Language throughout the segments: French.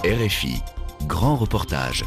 RFI, grand reportage.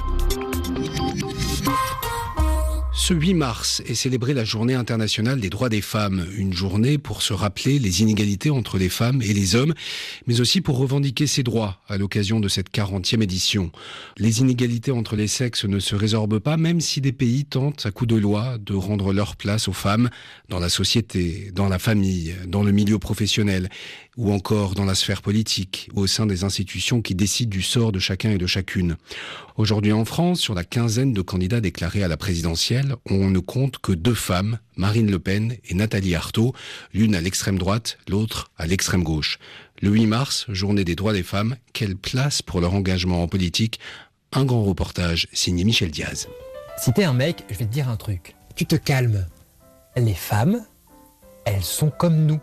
Ce 8 mars est célébrée la Journée internationale des droits des femmes. Une journée pour se rappeler les inégalités entre les femmes et les hommes, mais aussi pour revendiquer ses droits à l'occasion de cette 40e édition. Les inégalités entre les sexes ne se résorbent pas, même si des pays tentent à coups de loi de rendre leur place aux femmes dans la société, dans la famille, dans le milieu professionnel, ou encore dans la sphère politique, au sein des institutions qui décident du sort de chacun et de chacune. Aujourd'hui en France, sur la quinzaine de candidats déclarés à la présidentielle, on ne compte que 2 femmes, Marine Le Pen et Nathalie Arthaud, l'une à l'extrême droite, l'autre à l'extrême gauche. Le 8 mars, journée des droits des femmes, quelle place pour leur engagement en politique? Un grand reportage signé Michel Diaz. Si t'es un mec, je vais te dire un truc. Tu te calmes. Les femmes, elles sont comme nous.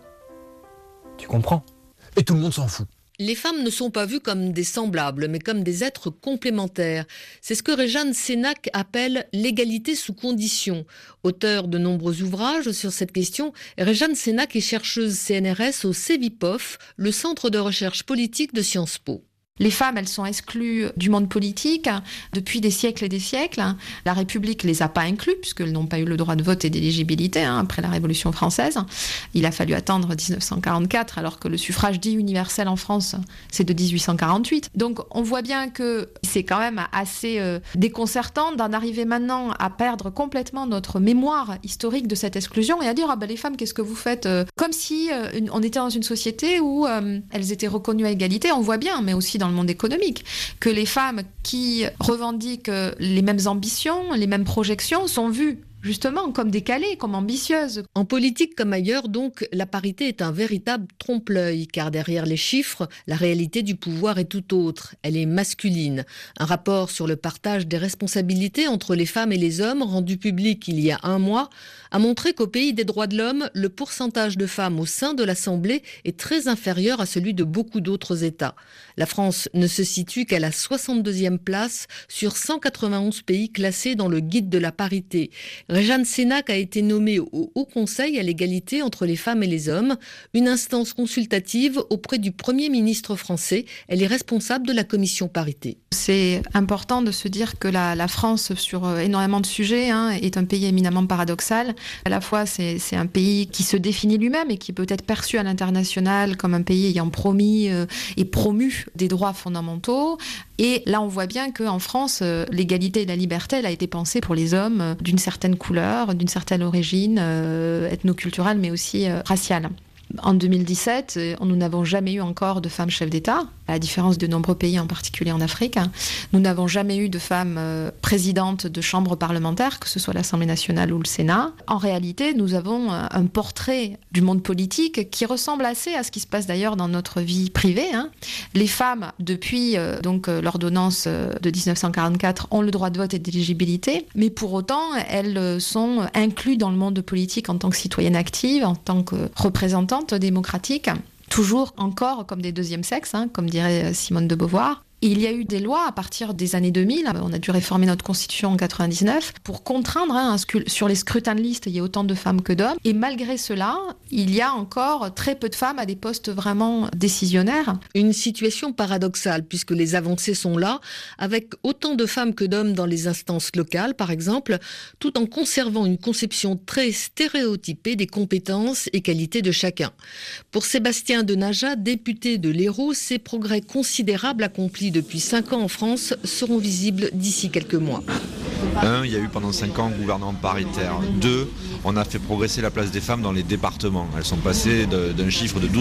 Tu comprends? Et tout le monde s'en fout. Les femmes ne sont pas vues comme des semblables, mais comme des êtres complémentaires. C'est ce que Réjeanne Sénac appelle l'égalité sous conditions. Auteure de nombreux ouvrages sur cette question, Réjeanne Sénac est chercheuse CNRS au CEVIPOF, le centre de recherche politique de Sciences Po. Les femmes, elles sont exclues du monde politique depuis des siècles et des siècles. La République les a pas inclus puisqu'elles n'ont pas eu le droit de vote et d'éligibilité après la Révolution française. Il a fallu attendre 1944 alors que le suffrage dit universel en France, c'est de 1848. Donc on voit bien que c'est quand même assez déconcertant d'en arriver maintenant à perdre complètement notre mémoire historique de cette exclusion et à dire les femmes, qu'est-ce que vous faites? Comme si on était dans une société où elles étaient reconnues à égalité. On voit bien, mais aussi dans le monde économique, que les femmes qui revendiquent les mêmes ambitions, les mêmes projections sont vues justement comme décalées, comme ambitieuses. En politique comme ailleurs, donc, la parité est un véritable trompe-l'œil, car derrière les chiffres, la réalité du pouvoir est tout autre. Elle est masculine. Un rapport sur le partage des responsabilités entre les femmes et les hommes, rendu public il y a 1 mois, a montré qu'au pays des droits de l'homme, le pourcentage de femmes au sein de l'Assemblée est très inférieur à celui de beaucoup d'autres États. La France ne se situe qu'à la 62e place sur 191 pays classés dans le guide de la parité. Réjeanne Sénac a été nommée au Haut Conseil à l'égalité entre les femmes et les hommes, une instance consultative auprès du Premier ministre français. Elle est responsable de la commission parité. C'est important de se dire que la France, sur énormément de sujets, est un pays éminemment paradoxal. À la fois, c'est un pays qui se définit lui-même et qui peut être perçu à l'international comme un pays ayant promis et promu des droits fondamentaux. Et là, on voit bien qu'en France, l'égalité et la liberté, elle a été pensée pour les hommes d'une certaine couleur, d'une certaine origine ethnoculturelle, mais aussi raciale. En 2017, nous n'avons jamais eu encore de femmes chefs d'État, à la différence de nombreux pays, en particulier en Afrique. Nous n'avons jamais eu de femmes présidentes de chambres parlementaires, que ce soit l'Assemblée nationale ou le Sénat. En réalité, nous avons un portrait du monde politique qui ressemble assez à ce qui se passe d'ailleurs dans notre vie privée. Les femmes, depuis l'ordonnance de 1944, ont le droit de vote et d'éligibilité, mais pour autant, elles sont incluses dans le monde politique en tant que citoyennes actives, en tant que représentantes démocratiques, toujours encore comme des deuxièmes sexes, comme dirait Simone de Beauvoir. Et il y a eu des lois à partir des années 2000, on a dû réformer notre constitution en 99, pour contraindre sur les scrutins de liste, il y a autant de femmes que d'hommes. Et malgré cela, il y a encore très peu de femmes à des postes vraiment décisionnaires. Une situation paradoxale, puisque les avancées sont là, avec autant de femmes que d'hommes dans les instances locales, par exemple, tout en conservant une conception très stéréotypée des compétences et qualités de chacun. Pour Sébastien Denaja, député de l'Hérault, ces progrès considérables accomplis depuis 5 ans en France seront visibles d'ici quelques mois. 1, il y a eu pendant 5 ans un gouvernement paritaire. 2, on a fait progresser la place des femmes dans les départements. Elles sont passées d'un chiffre de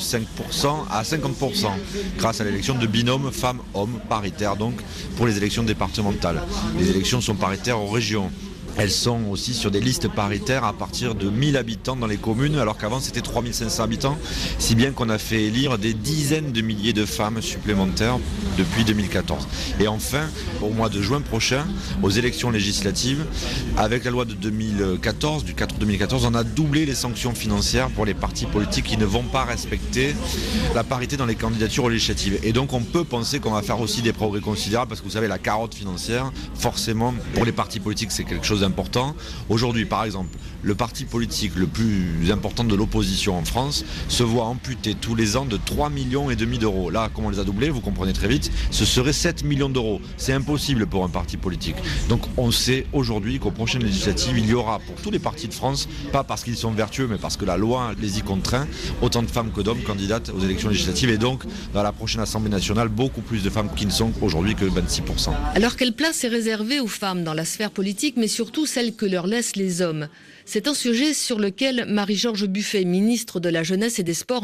12,5% à 50% grâce à l'élection de binômes femmes-hommes paritaires, donc pour les élections départementales. Les élections sont paritaires aux régions. Elles sont aussi sur des listes paritaires à partir de 1000 habitants dans les communes, alors qu'avant c'était 3500 habitants, si bien qu'on a fait élire des dizaines de milliers de femmes supplémentaires depuis 2014. Et enfin, au mois de juin prochain, aux élections législatives, avec la loi de 2014, du 4 2014, on a doublé les sanctions financières pour les partis politiques qui ne vont pas respecter la parité dans les candidatures législatives. Et donc on peut penser qu'on va faire aussi des progrès considérables, parce que vous savez, la carotte financière, forcément, pour les partis politiques, c'est quelque chose d'important. Aujourd'hui, par exemple, le parti politique le plus important de l'opposition en France se voit amputé tous les ans de 3,5 millions d'euros. Là, comme on les a doublés, vous comprenez très vite, ce serait 7 millions d'euros. C'est impossible pour un parti politique. Donc on sait aujourd'hui qu'aux prochaines législatives, il y aura pour tous les partis de France, pas parce qu'ils sont vertueux, mais parce que la loi les y contraint, autant de femmes que d'hommes candidates aux élections législatives. Et donc, dans la prochaine Assemblée nationale, beaucoup plus de femmes qui ne sont aujourd'hui que 26%. Alors quelle place est réservée aux femmes dans la sphère politique, mais surtout celle que leur laissent les hommes ? C'est un sujet sur lequel Marie-Georges Buffet, ministre de la Jeunesse et des Sports en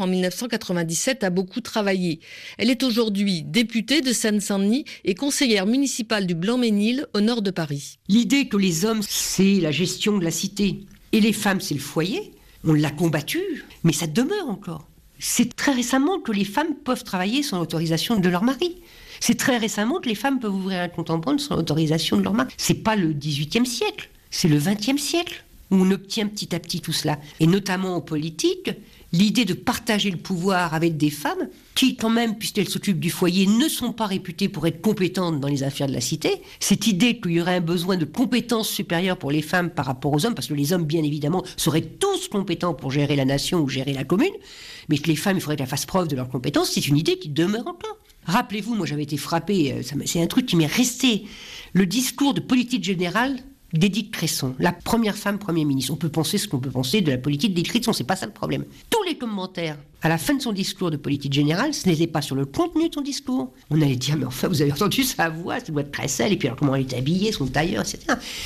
1997, a beaucoup travaillé. Elle est aujourd'hui députée de Seine-Saint-Denis et conseillère municipale du Blanc-Mesnil, au nord de Paris. L'idée que les hommes, c'est la gestion de la cité et les femmes, c'est le foyer, on l'a combattu, mais ça demeure encore. C'est très récemment que les femmes peuvent travailler sans l'autorisation de leur mari. C'est très récemment que les femmes peuvent ouvrir un compte en banque sans l'autorisation de leur mari. C'est pas le XVIIIe siècle, c'est le XXe siècle où on obtient petit à petit tout cela. Et notamment en politique, l'idée de partager le pouvoir avec des femmes qui, quand même, puisqu'elles s'occupent du foyer, ne sont pas réputées pour être compétentes dans les affaires de la cité. Cette idée qu'il y aurait un besoin de compétences supérieures pour les femmes par rapport aux hommes, parce que les hommes, bien évidemment, seraient tous compétents pour gérer la nation ou gérer la commune, mais que les femmes, il faudrait qu'elles fassent preuve de leurs compétences, c'est une idée qui demeure encore. Rappelez-vous, moi j'avais été frappée, c'est un truc qui m'est resté, le discours de politique générale d'Édith Cresson, la première femme Premier ministre. On peut penser ce qu'on peut penser de la politique d'Édith Cresson, c'est pas ça le problème. Tous les commentaires, à la fin de son discours de politique générale, ce n'était pas sur le contenu de son discours. On allait dire, mais enfin, vous avez entendu sa voix, ça doit être très sale, et puis alors comment elle est habillée, son tailleur, etc.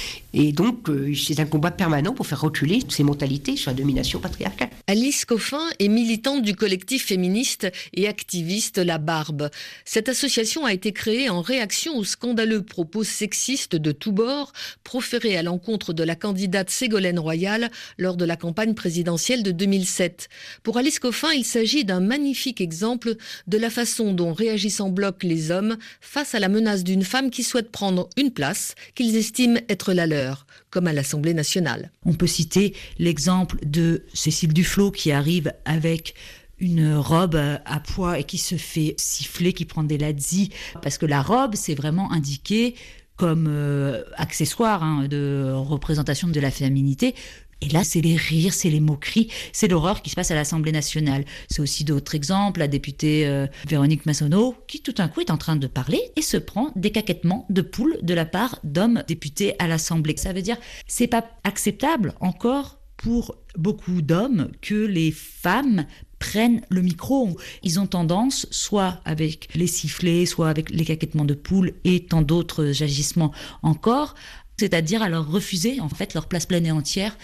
Et donc, c'est un combat permanent pour faire reculer ces mentalités sur la domination patriarcale. Alice Coffin est militante du collectif féministe et activiste La Barbe. Cette association a été créée en réaction aux scandaleux propos sexistes de tous bords proférés à l'encontre de la candidate Ségolène Royal lors de la campagne présidentielle de 2007. Pour Alice Coffin, il s'agit d'un magnifique exemple de la façon dont réagissent en bloc les hommes face à la menace d'une femme qui souhaite prendre une place qu'ils estiment être la leur, comme à l'Assemblée nationale. On peut citer l'exemple de Cécile Duflot qui arrive avec une robe à pois et qui se fait siffler, qui prend des lazzi, parce que la robe, c'est vraiment indiqué comme accessoire de représentation de la féminité. Et là, c'est les rires, c'est les moqueries, c'est l'horreur qui se passe à l'Assemblée nationale. C'est aussi d'autres exemples, la députée Véronique Massonneau, qui tout d'un coup est en train de parler et se prend des caquettements de poules de la part d'hommes députés à l'Assemblée. Ça veut dire, c'est pas acceptable encore pour beaucoup d'hommes que les femmes prennent le micro. Ils ont tendance, soit avec les sifflets, soit avec les caquettements de poules et tant d'autres agissements encore, c'est-à-dire à leur refuser en fait leur place pleine et entière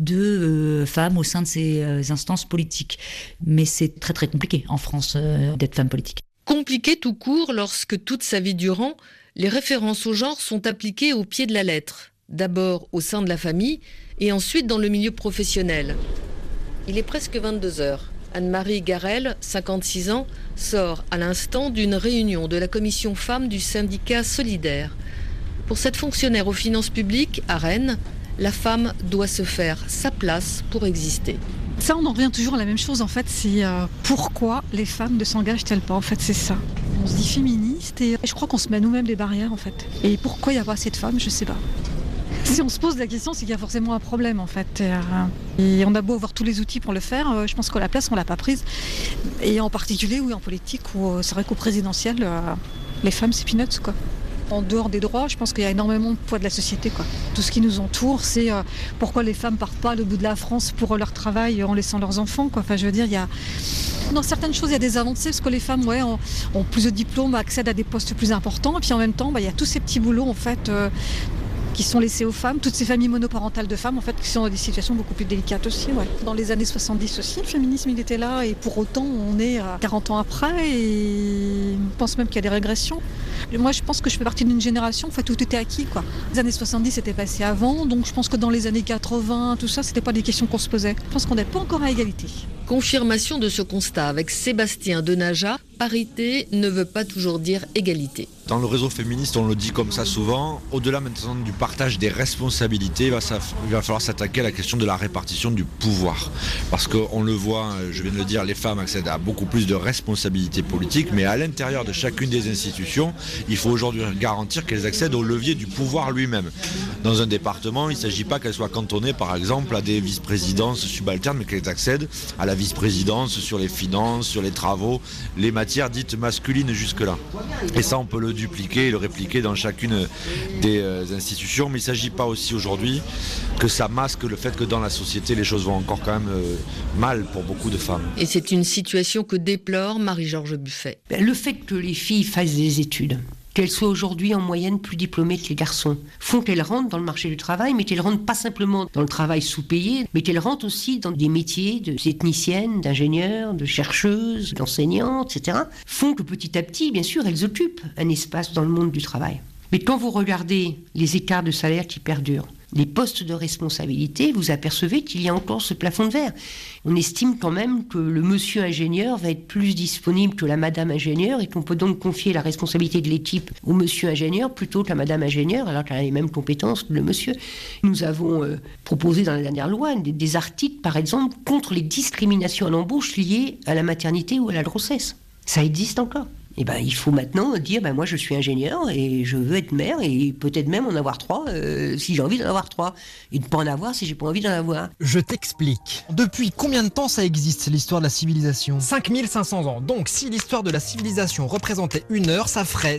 de femmes au sein de ces instances politiques. Mais c'est très très compliqué en France d'être femme politique. Compliqué tout court lorsque toute sa vie durant, les références au genre sont appliquées au pied de la lettre. D'abord au sein de la famille et ensuite dans le milieu professionnel. Il est presque 22h. Anne-Marie Garel, 56 ans, sort à l'instant d'une réunion de la commission femmes du syndicat Solidaire. Pour cette fonctionnaire aux finances publiques, à Rennes, la femme doit se faire sa place pour exister. Ça, on en revient toujours à la même chose, en fait, c'est pourquoi les femmes ne s'engagent-elles pas, en fait, c'est ça. On se dit féministe et je crois qu'on se met nous-mêmes des barrières, en fait. Et pourquoi il n'y a pas assez de femmes, je ne sais pas. Si on se pose la question, c'est qu'il y a forcément un problème, en fait. Et on a beau avoir tous les outils pour le faire, je pense que la place, on ne l'a pas prise. Et en particulier, oui, en politique, où c'est vrai qu'au présidentiel, les femmes, c'est peanuts, quoi. En dehors des droits, je pense qu'il y a énormément de poids de la société, quoi. Tout ce qui nous entoure, c'est pourquoi les femmes partent pas à l'autre bout de la France pour leur travail en laissant leurs enfants, quoi. Enfin, je veux dire, il y a... Dans certaines choses, il y a des avancées, parce que les femmes ont plus de diplômes, accèdent à des postes plus importants. Et puis en même temps, il y a tous ces petits boulots, en fait, qui sont laissés aux femmes, toutes ces familles monoparentales de femmes, en fait, qui sont dans des situations beaucoup plus délicates aussi, ouais. Dans les années 70 aussi, le féminisme, il était là, et pour autant, on est 40 ans après, et je pense même qu'il y a des régressions. Moi, je pense que je fais partie d'une génération, en fait, où tout était acquis, quoi. Les années 70, c'était passé avant, donc je pense que dans les années 80, tout ça, c'était pas des questions qu'on se posait. Je pense qu'on n'est pas encore à égalité. Confirmation de ce constat avec Sébastien Denaja, parité ne veut pas toujours dire égalité. Dans le réseau féministe, on le dit comme ça souvent, au-delà maintenant du partage des responsabilités, il va falloir s'attaquer à la question de la répartition du pouvoir. Parce qu'on le voit, je viens de le dire, les femmes accèdent à beaucoup plus de responsabilités politiques, mais à l'intérieur de chacune des institutions, il faut aujourd'hui garantir qu'elles accèdent au levier du pouvoir lui-même. Dans un département, il ne s'agit pas qu'elles soient cantonnées, par exemple, à des vice-présidences subalternes, mais qu'elles accèdent à la vice-présidence sur les finances, sur les travaux, les matières dites masculines jusque-là. Et ça, on peut le dupliquer et le répliquer dans chacune des institutions, mais il ne s'agit pas aussi aujourd'hui que ça masque le fait que dans la société, les choses vont encore quand même mal pour beaucoup de femmes. Et c'est une situation que déplore Marie-Georges Buffet. Le fait que les filles fassent des études, qu'elles soient aujourd'hui en moyenne plus diplômées que les garçons, font qu'elles rentrent dans le marché du travail, mais qu'elles rentrent pas simplement dans le travail sous-payé, mais qu'elles rentrent aussi dans des métiers de techniciennes, d'ingénieurs, de chercheuses, d'enseignantes, etc., font que petit à petit, bien sûr, elles occupent un espace dans le monde du travail. Mais quand vous regardez les écarts de salaire qui perdurent, les postes de responsabilité, vous apercevez qu'il y a encore ce plafond de verre. On estime quand même que le monsieur ingénieur va être plus disponible que la madame ingénieure et qu'on peut donc confier la responsabilité de l'équipe au monsieur ingénieur plutôt qu'à madame ingénieure, alors qu'elle a les mêmes compétences que le monsieur. Nous avons proposé dans la dernière loi des articles, par exemple, contre les discriminations à l'embauche liées à la maternité ou à la grossesse. Ça existe encore. Eh ben, il faut maintenant dire, moi je suis ingénieur et je veux être mère et peut-être même en avoir 3 si j'ai envie d'en avoir 3 et de ne pas en avoir si j'ai pas envie d'en avoir. Je t'explique. Depuis combien de temps ça existe, l'histoire de la civilisation ? 5500 ans. Donc si l'histoire de la civilisation représentait 1 heure, ça ferait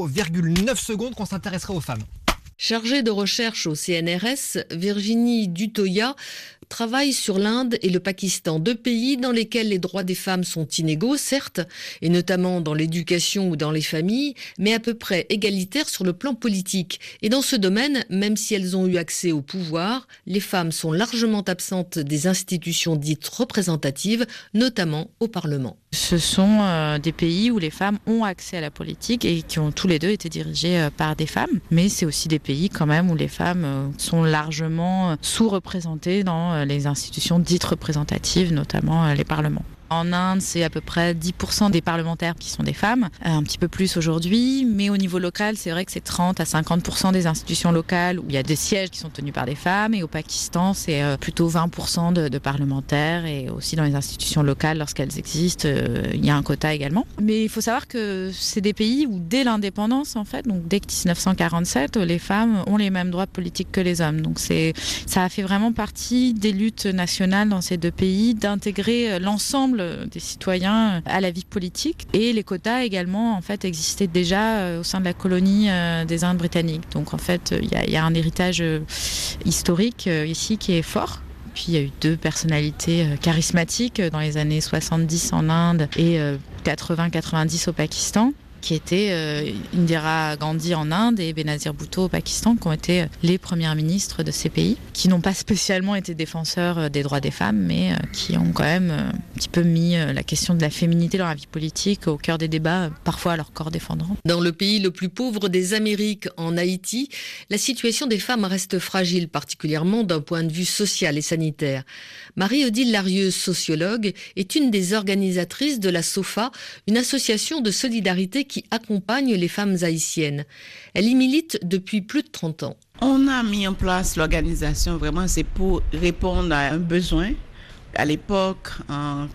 0,9 secondes qu'on s'intéresserait aux femmes. Chargée de recherche au CNRS, Virginie Dutoya travaille sur l'Inde et le Pakistan, 2 pays dans lesquels les droits des femmes sont inégaux, certes, et notamment dans l'éducation ou dans les familles, mais à peu près égalitaires sur le plan politique. Et dans ce domaine, même si elles ont eu accès au pouvoir, les femmes sont largement absentes des institutions dites représentatives, notamment au Parlement. Ce sont des pays où les femmes ont accès à la politique et qui ont tous les deux été dirigés par des femmes. Mais c'est aussi des pays quand même où les femmes sont largement sous-représentées dans les institutions dites représentatives, notamment les parlements. En Inde, c'est à peu près 10% des parlementaires qui sont des femmes, un petit peu plus aujourd'hui, mais au niveau local, c'est vrai que c'est 30 à 50% des institutions locales où il y a des sièges qui sont tenus par des femmes, et au Pakistan, c'est plutôt 20% de parlementaires, et aussi dans les institutions locales, lorsqu'elles existent, il y a un quota également. Mais il faut savoir que c'est des pays où dès l'indépendance, en fait, donc dès 1947, les femmes ont les mêmes droits politiques que les hommes. Donc ça a fait vraiment partie des luttes nationales dans ces 2 pays d'intégrer l'ensemble des citoyens à la vie politique, et les quotas également en fait existaient déjà au sein de la colonie des Indes britanniques. Donc en fait il y a un héritage historique ici qui est fort. Puis il y a eu 2 personnalités charismatiques dans les années 70 en Inde et 80-90 au Pakistan, qui étaient Indira Gandhi en Inde et Benazir Bhutto au Pakistan, qui ont été les premières ministres de ces pays, qui n'ont pas spécialement été défenseurs des droits des femmes, mais qui ont quand même un petit peu mis la question de la féminité dans la vie politique au cœur des débats, parfois à leur corps défendant. Dans le pays le plus pauvre des Amériques, en Haïti, la situation des femmes reste fragile, particulièrement d'un point de vue social et sanitaire. Marie-Odile Larieux, sociologue, est une des organisatrices de la SOFA, une association de solidarité qui accompagne les femmes haïtiennes. Elle y milite depuis plus de 30 ans. On a mis en place l'organisation, vraiment, c'est pour répondre à un besoin. À l'époque, en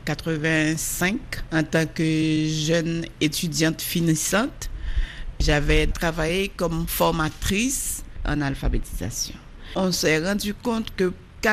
85, en tant que jeune étudiante finissante, j'avais travaillé comme formatrice en alphabétisation. On s'est rendu compte que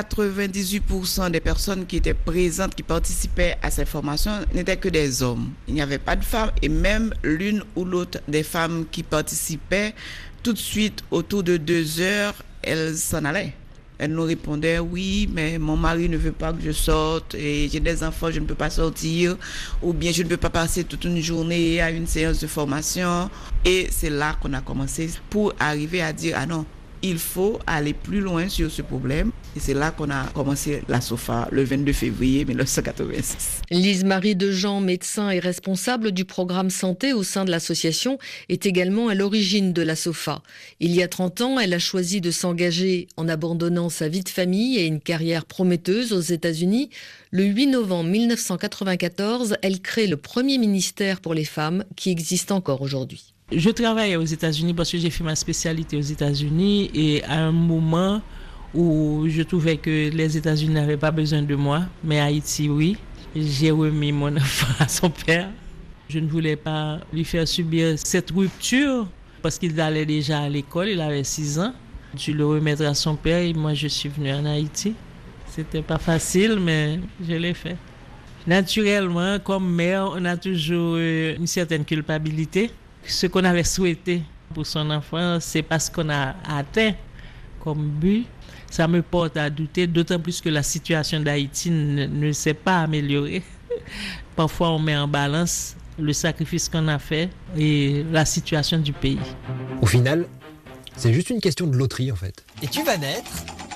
98% des personnes qui étaient présentes, qui participaient à ces formations, n'étaient que des hommes. Il n'y avait pas de femmes, et même l'une ou l'autre des femmes qui participaient, tout de suite, autour de 2 heures, elles s'en allaient. Elles nous répondaient, oui, mais mon mari ne veut pas que je sorte, et j'ai des enfants, je ne peux pas sortir, ou bien je ne peux pas passer toute une journée à une séance de formation. Et c'est là qu'on a commencé pour arriver à dire, ah non, il faut aller plus loin sur ce problème. Et c'est là qu'on a commencé la SOFA le 22 février 1986. Lise-Marie Dejean, médecin et responsable du programme santé au sein de l'association, est également à l'origine de la SOFA. Il y a 30 ans, elle a choisi de s'engager en abandonnant sa vie de famille et une carrière prometteuse aux États-Unis. Le 8 novembre 1994, elle crée le premier ministère pour les femmes qui existe encore aujourd'hui. Je travaillais aux États-Unis parce que j'ai fait ma spécialité aux États-Unis et à un moment où je trouvais que les États-Unis n'avaient pas besoin de moi, mais Haïti, oui. J'ai remis mon enfant à son père. Je ne voulais pas lui faire subir cette rupture parce qu'il allait déjà à l'école, il avait 6 ans. Je le remettre à son père et moi je suis venue en Haïti. C'était pas facile, mais je l'ai fait. Naturellement, comme mère, on a toujours une certaine culpabilité. Ce qu'on avait souhaité pour son enfant, c'est pas ce qu'on a atteint comme but. Ça me porte à douter, d'autant plus que la situation d'Haïti ne s'est pas améliorée. Parfois, on met en balance le sacrifice qu'on a fait et la situation du pays. Au final, c'est juste une question de loterie en fait. Et tu vas naître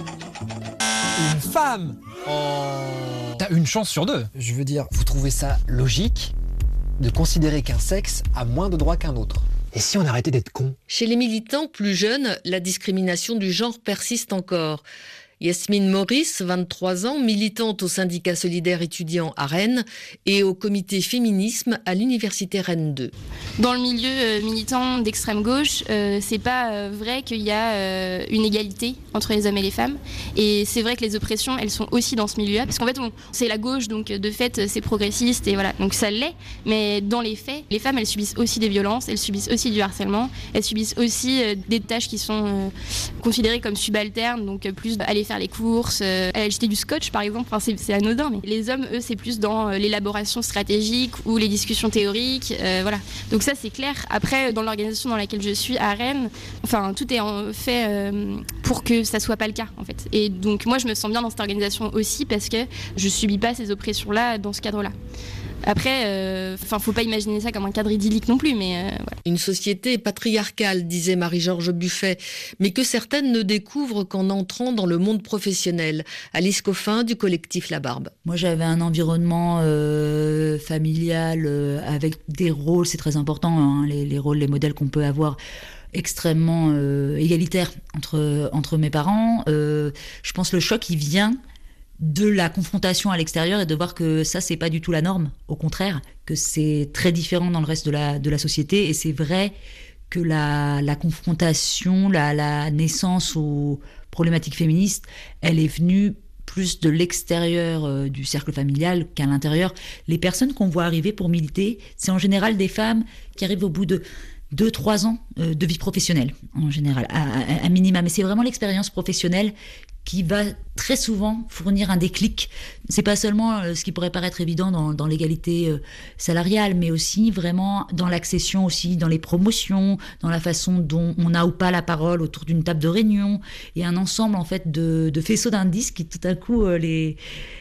une femme. T'as une chance sur 2. Je veux dire, vous trouvez ça logique de considérer qu'un sexe a moins de droits qu'un autre? Et si on arrêtait d'être con? Chez les militants plus jeunes, la discrimination du genre persiste encore. Yasmine Maurice, 23 ans, militante au syndicat solidaire étudiant à Rennes et au comité féminisme à l'université Rennes 2. Dans le milieu militant d'extrême gauche, c'est pas vrai qu'il y a une égalité entre les hommes et les femmes. Et c'est vrai que les oppressions, elles sont aussi dans ce milieu-là. Parce qu'en fait, c'est la gauche, donc de fait, c'est progressiste et voilà. Donc ça l'est. Mais dans les faits, les femmes, elles subissent aussi des violences, elles subissent aussi du harcèlement, elles subissent aussi des tâches qui sont considérées comme subalternes, donc plus aller faire les courses, jeter du scotch par exemple, enfin, c'est anodin, mais les hommes, eux, c'est plus dans l'élaboration stratégique ou les discussions théoriques, voilà. Donc ça, c'est clair. Après, dans l'organisation dans laquelle je suis à Rennes, enfin, tout est fait pour que ça soit pas le cas, en fait. Et donc, moi, je me sens bien dans cette organisation aussi parce que je subis pas ces oppressions-là dans ce cadre-là. Après, faut pas imaginer ça comme un cadre idyllique non plus, mais voilà. Une société patriarcale, disait Marie-Georges Buffet, mais que certaines ne découvrent qu'en entrant dans le monde professionnel. Alice Coffin du collectif La Barbe. Moi, j'avais un environnement familial avec des rôles, c'est très important, hein, les rôles, les modèles qu'on peut avoir extrêmement égalitaires entre mes parents. Je pense que le choc, il vient de la confrontation à l'extérieur et de voir que ça, c'est pas du tout la norme. Au contraire, que c'est très différent dans le reste de la société. Et c'est vrai que la confrontation, la naissance aux problématiques féministes, elle est venue plus de l'extérieur du cercle familial qu'à l'intérieur. Les personnes qu'on voit arriver pour militer, c'est en général des femmes qui arrivent au bout de 2-3 ans de vie professionnelle, en général, à minima. Mais c'est vraiment l'expérience professionnelle qui va très souvent fournir un déclic. C'est pas seulement ce qui pourrait paraître évident dans l'égalité salariale, mais aussi vraiment dans l'accession, aussi dans les promotions, dans la façon dont on a ou pas la parole autour d'une table de réunion, et un ensemble en fait de faisceaux d'indices qui tout à coup les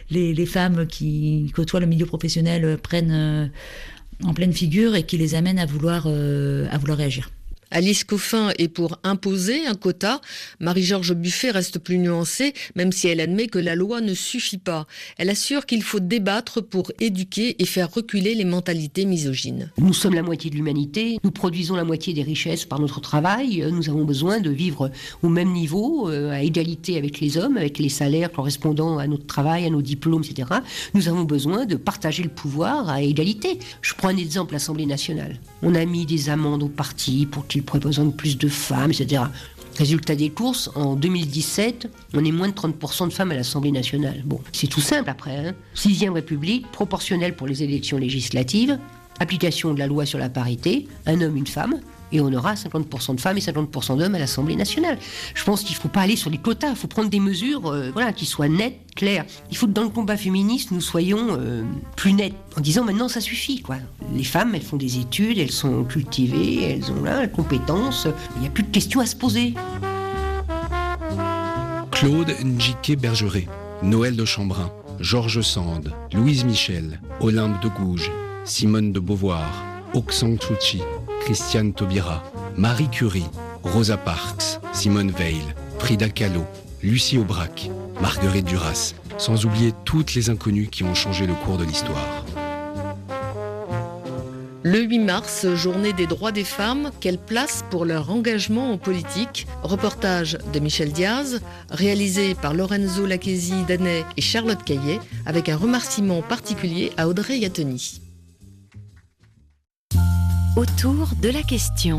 femmes qui côtoient le milieu professionnel prennent en pleine figure et qui les amènent à vouloir réagir. Alice Coffin est pour imposer un quota. Marie-Georges Buffet reste plus nuancée, même si elle admet que la loi ne suffit pas. Elle assure qu'il faut débattre pour éduquer et faire reculer les mentalités misogynes. Nous sommes la moitié de l'humanité, nous produisons la moitié des richesses par notre travail, nous avons besoin de vivre au même niveau, à égalité avec les hommes, avec les salaires correspondant à notre travail, à nos diplômes, etc. Nous avons besoin de partager le pouvoir à égalité. Je prends un exemple, l'Assemblée nationale. On a mis des amendes aux partis pour qu'ils pourraient besoin de plus de femmes, etc. Résultat des courses, en 2017, on est moins de 30% de femmes à l'Assemblée nationale. Bon, c'est tout simple après, hein. 6e République, proportionnelle pour les élections législatives, application de la loi sur la parité, un homme, une femme, et on aura 50% de femmes et 50% d'hommes à l'Assemblée nationale. Je pense qu'il ne faut pas aller sur les quotas, il faut prendre des mesures qui soient nettes, claires. Il faut que dans le combat féministe, nous soyons plus nets, en disant maintenant ça suffit, quoi. Les femmes, elles font des études, elles sont cultivées, elles ont la compétence, il n'y a plus de questions à se poser. Claude Njike Bergeret, Noël de Chambrun, Georges Sand, Louise Michel, Olympe de Gouges, Simone de Beauvoir, Aung San Suu Kyi, Christiane Taubira, Marie Curie, Rosa Parks, Simone Veil, Frida Kahlo, Lucie Aubrac, Marguerite Duras, sans oublier toutes les inconnues qui ont changé le cours de l'histoire. Le 8 mars, journée des droits des femmes, quelle place pour leur engagement en politique? Reportage de Michel Diaz, réalisé par Lorenzo Lacchesi Danet et Charlotte Caillet, avec un remerciement particulier à Audrey Yattoni. Autour de la question.